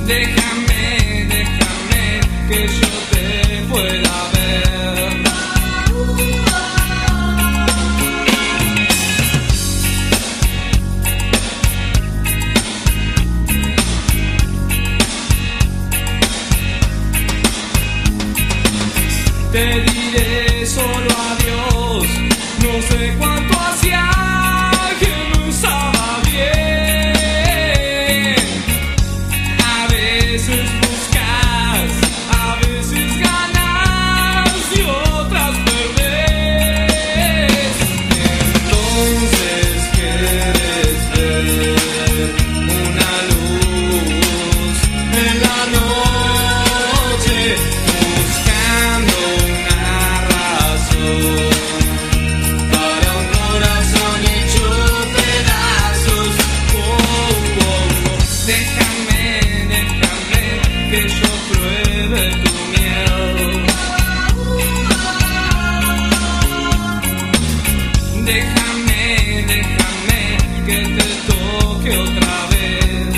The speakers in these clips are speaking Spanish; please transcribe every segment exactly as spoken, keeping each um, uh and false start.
Déjame, déjame que yo te pueda ver. Te diré solo adiós, no sé cuánto hacía que no estaba bien. A veces buscas, a veces ganas y otras perdés. Entonces quieres ver una luz en la noche, buscando una razón para un corazón hecho pedazos. Oh, oh, oh. Déjame, déjame que yo pruebe tu miel. Déjame, déjame que te toque otra vez.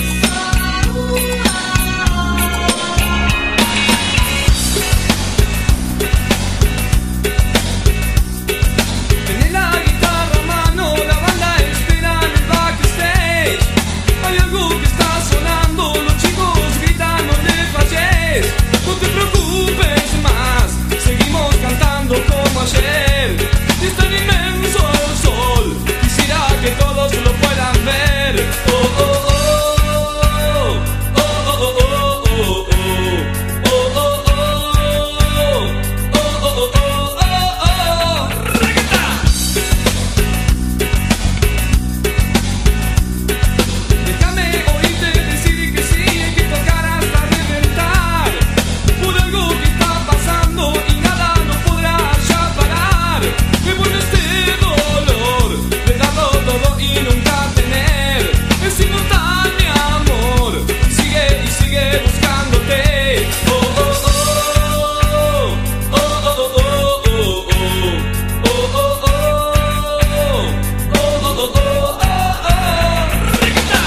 Tenés la guitarra a mano, la banda espera en el backstage. Hay algo que está sonando, los chicos gritan, no le falles. No te preocupes más, seguimos cantando como ayer. Es tan inmenso el sol, quisiera que todos lo puedan ver. Oh, oh, oh, oh, oh, oh, oh, oh, oh, oh, oh, oh, oh, oh, oh, ¡regueta! Déjame oírte decir que sí, que tocar hasta reventar. Por algo que está pasando y nada nos podrá ya parar. Me vuelve este dolor de darlo todo y nunca tener. Es inmortal mi amor, sigue y sigue buscándote. Oh, oh, oh, oh, oh, oh, oh, oh, oh, oh, oh, oh, oh, oh, oh, ¡regueta!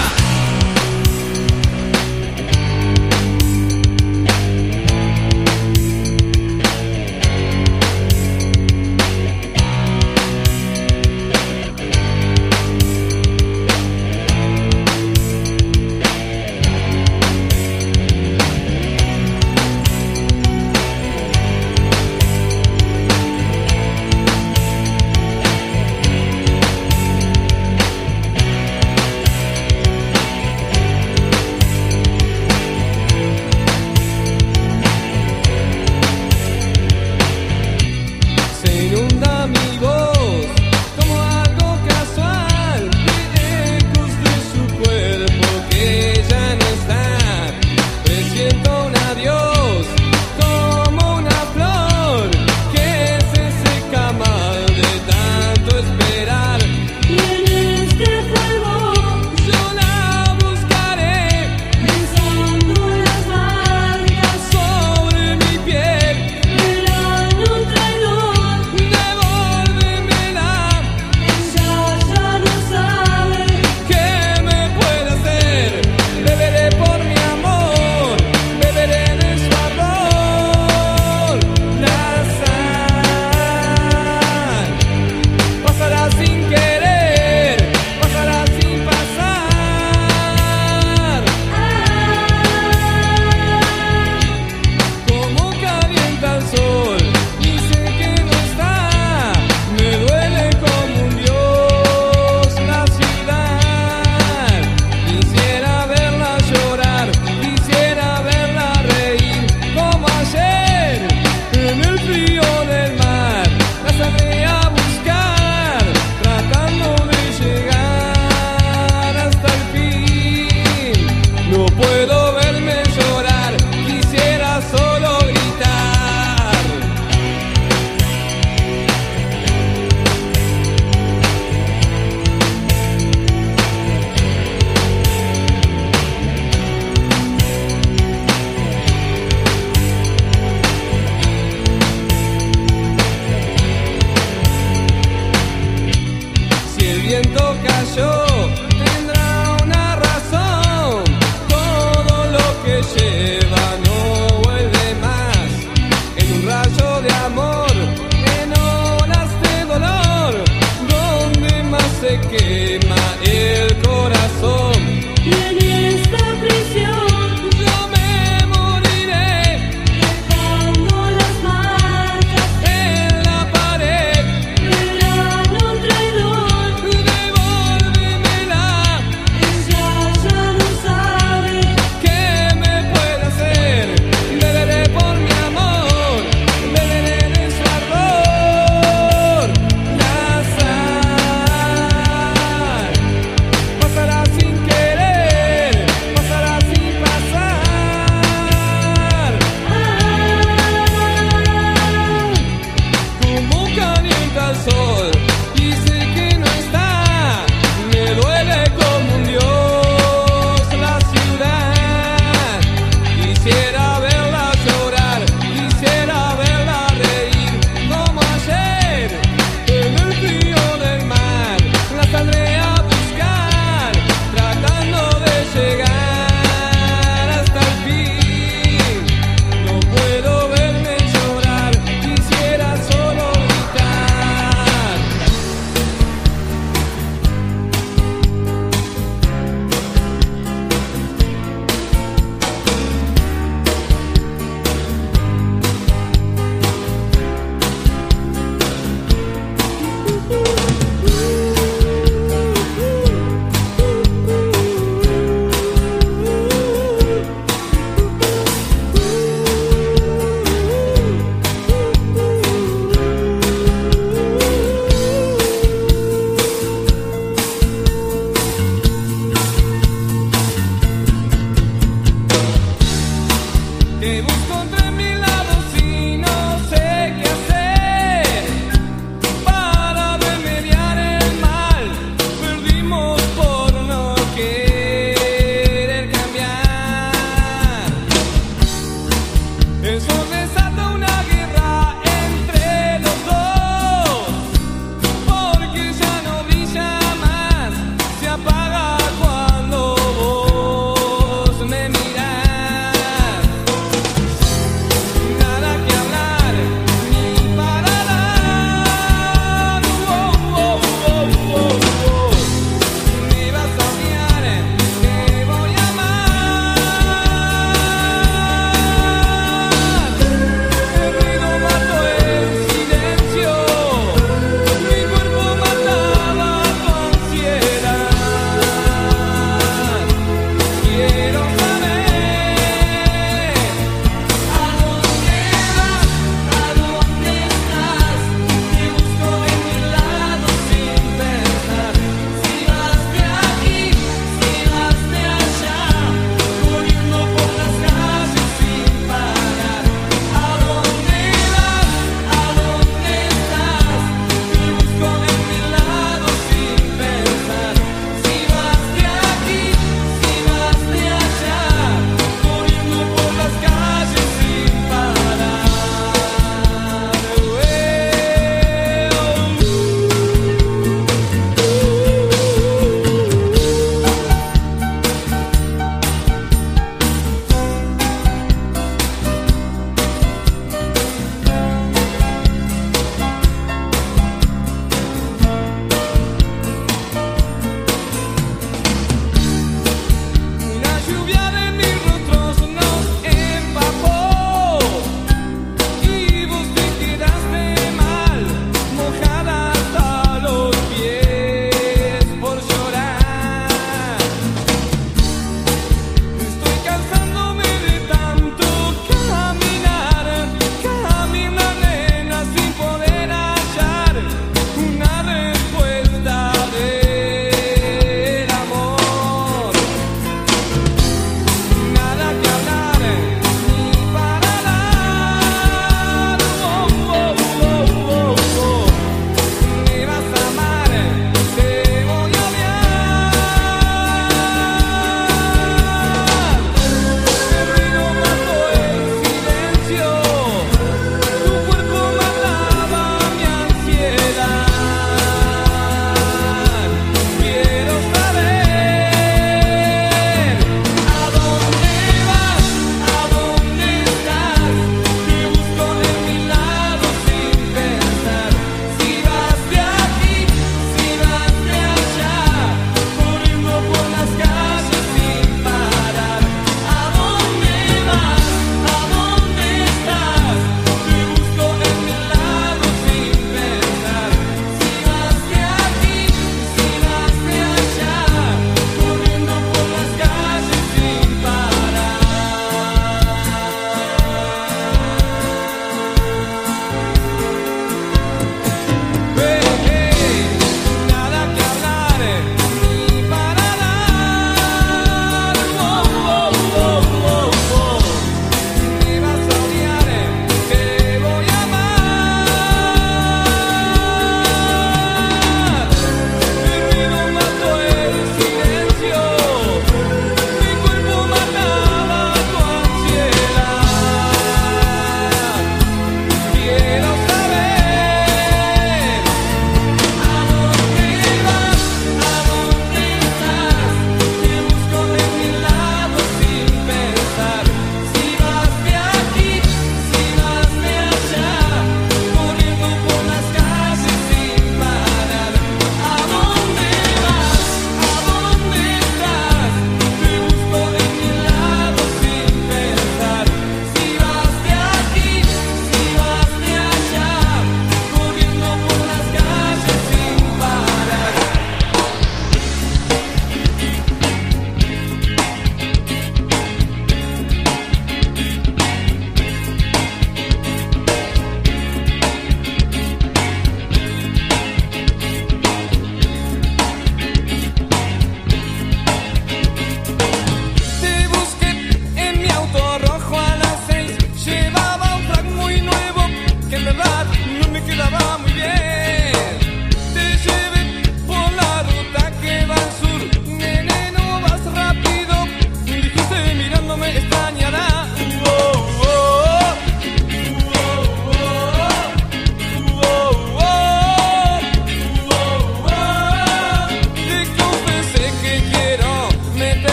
Se inunda mi voz como algo casual, de ecos de su cuerpo que ya no está. Presiento un adiós como una flor que se seca mal de tanto esperar. Y en este fuego, Yo la buscaré besando las marcas sobre mi piel. del año traidor, Devuélvemela, ella ya no sabe ¿qué me puede hacer? Beberé por mi amor, beberé de su amor. La sal pasará sin querer, pasará sin pasar. Como calienta el sol y sé que no está, me duele como un dios la ciudad. Quisiera verla llorar, quisiera verla reír como ayer en el frío del mar. La saldré a buscar tratando de llegar hasta el fin. No puedo verme llorar, quisiera solo gritar. Si el viento cayó, tendrá una razón. Todo Cuando vos me mirás,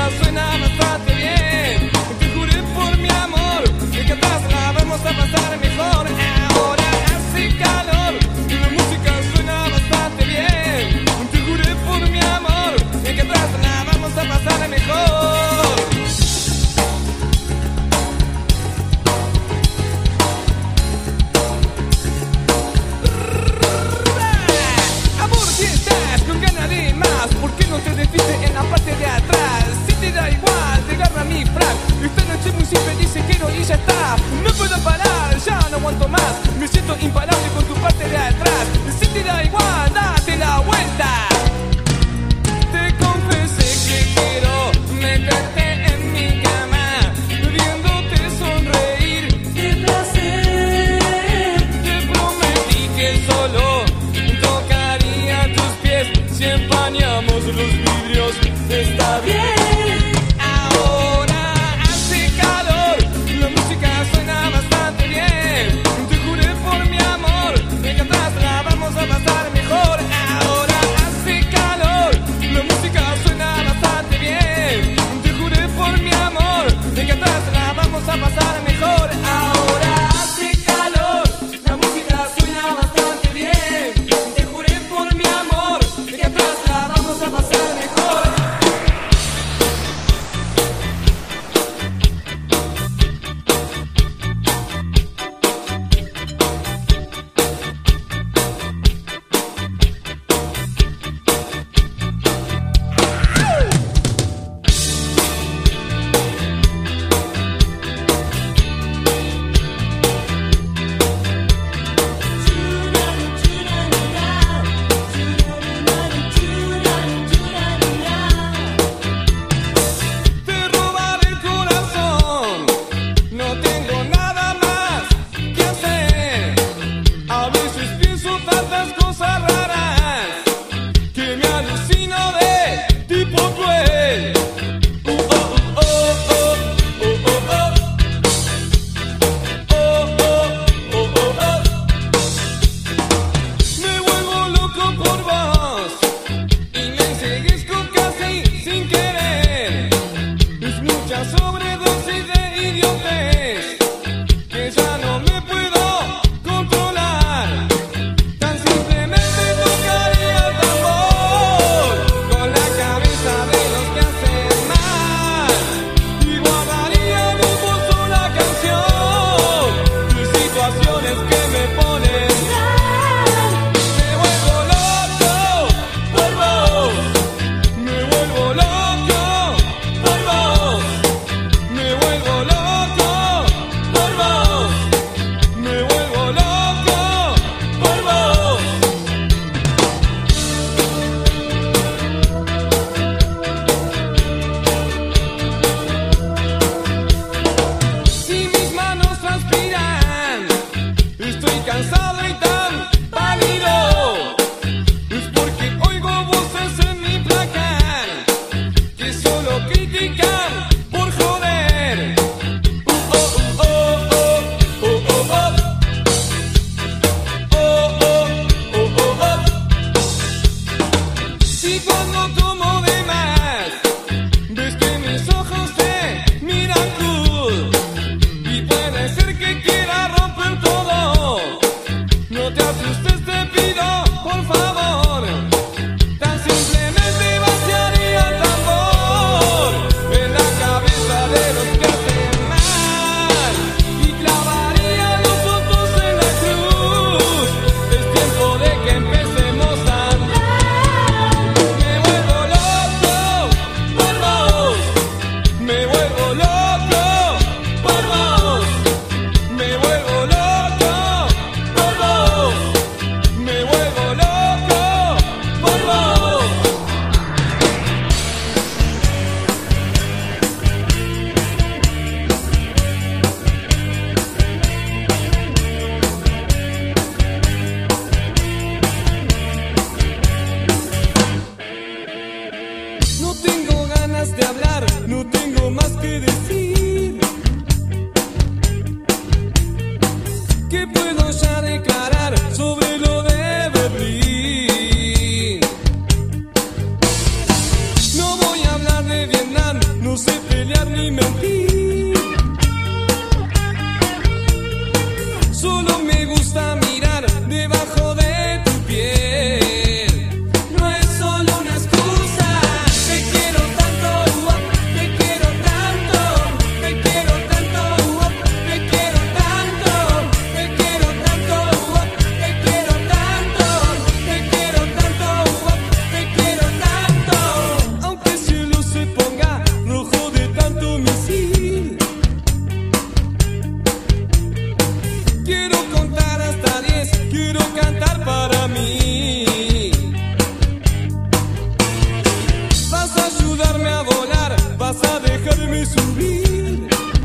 suena bastante bien. Te juré por mi amor que atrás la vamos a pasar mejor. Ahora hace calor y la música suena bastante bien. Te juré por mi amor que atrás la vamos a pasar mejor. Amor, si estás con ganas de más, ¿por qué no te despiste en la parte de atrás? Si te da igual, te agarra mi frac. Esta noche muy simple, dice quiero y ya está. No puedo parar, ya no aguanto más. Me siento imparable con tu parte de atrás. Si te da igual, date la vuelta. Te confesé que quiero meterte en mi cama, viéndote sonreír. ¡Qué placer! Te prometí que solo tocaría tus pies si empañamos los vidrios. Está bien. Ahora hace calor, la música suena bastante bien. Te juré por mi amor que atrás la vamos a pasar mejor. Ahora sé pelear ni mentir. Solo me gusta mirar debajo de tu piel. No es solo una excusa. Te quiero tanto, oh, te quiero tanto, te quiero tanto, oh, te quiero tanto, te quiero tanto, oh, te quiero tanto, te quiero tanto, oh, te quiero tanto. Aunque el cielo se ponga rojo de tanto misil, quiero contar hasta diez, quiero cantar para mí. Vas a ayudarme a volar, vas a dejarme subir.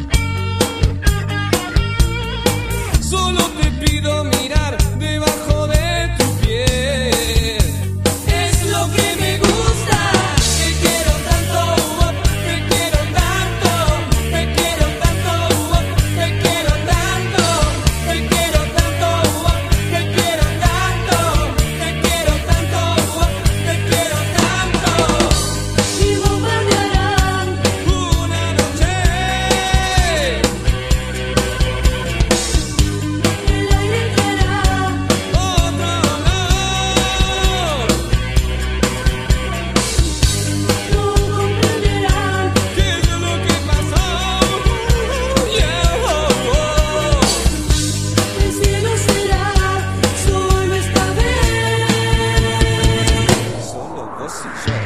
Solo te pido mirar debajo de tu piel. Es lo que me gusta. Te quiero tanto, oh, te quiero tanto, te quiero tanto, oh, te quiero tanto, te quiero tanto, oh, te quiero tanto, te quiero tanto, oh, te quiero tanto. Y bombardearán Una noche el aire entrará. otro olor. No comprenderán. ¿Qué es lo que pasó? Yeah, oh, oh. El cielo será solo esta vez. Solo vos y yo.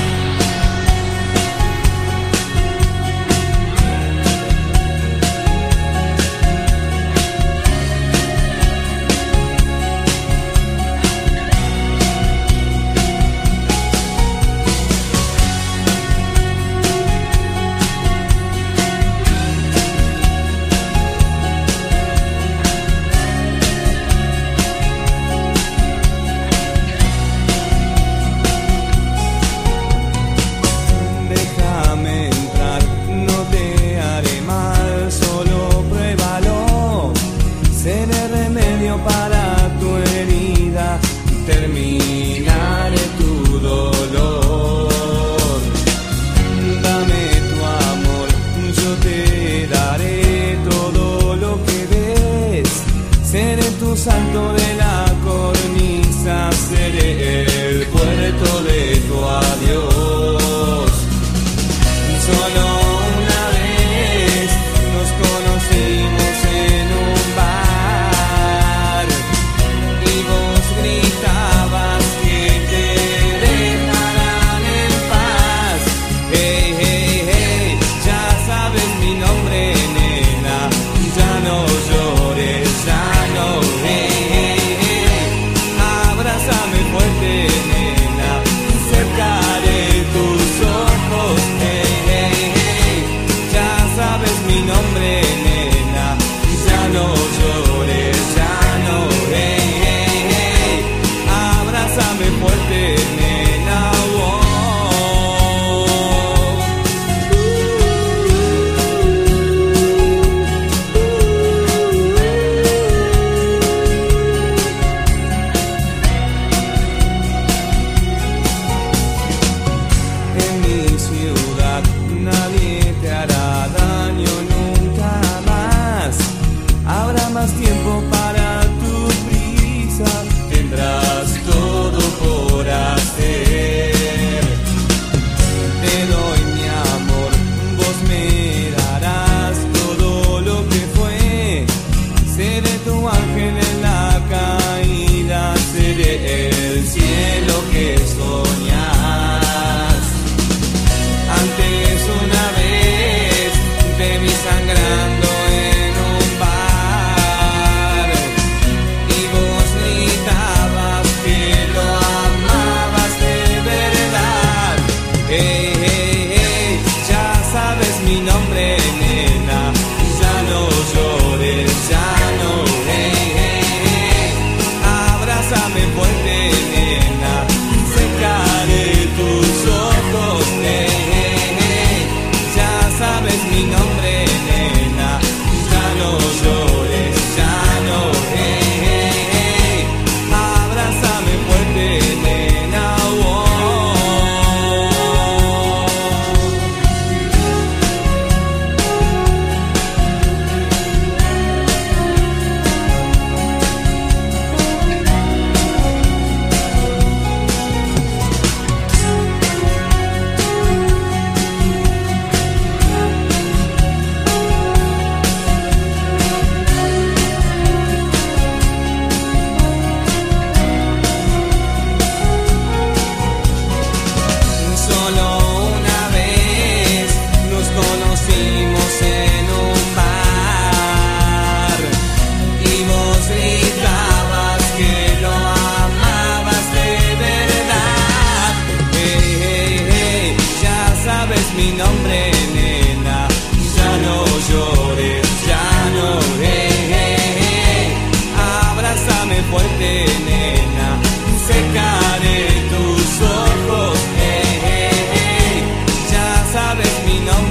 Déjame entrar, no te haré mal, solo pruébalo. Seré remedio para tu herida, terminaré tu dolor. Dame tu amor, yo te daré todo lo que ves. Seré tu salto de la cornisa, seré el puerto de tu adiós. Solo una vez nos conocimos en un bar y vos gritabas que te dejaran en paz. Hey, hey, hey, ya sabes mi nombre, nena, ya no llores, ya no. Hey, hey, hey, abrázame fuerte, nena, cerca de tus ojos. Hey, hey, hey, ya sabes mi nombre, nena, ya no llores, ya no. Hey, hey, hey, abrázame fuerte, nena. Oh. En mi ciudad nadie te hará daño nunca más. Habrá más tiempo para tu prisa, tendrás todo por hacer. Te doy mi amor, vos me darás todo lo que fue. Seré tu ángel en la caída, seré el cielo que soñás. Antes una vez te vi sangrando en un bar y vos gritabas que lo amabas de verdad. Hey, hey, hey, ya sabes mi nombre, nena, ya no llores, ya no. Hey, hey, hey, abrázame fuerte, nena, cerca de tus ojos. Hey, hey, hey, ya sabes mi nombre, nena, ya no llores, ya no. Hey, hey, hey, abrázame fuerte, nena. Oh.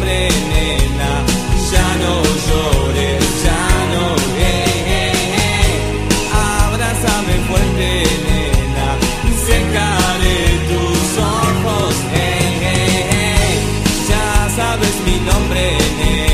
nombre, nena. Ya no llores, ya no, eh, eh, eh. Abrázame fuerte, nena. Secaré tus ojos, eh, eh, eh. Ya sabes mi nombre, nena.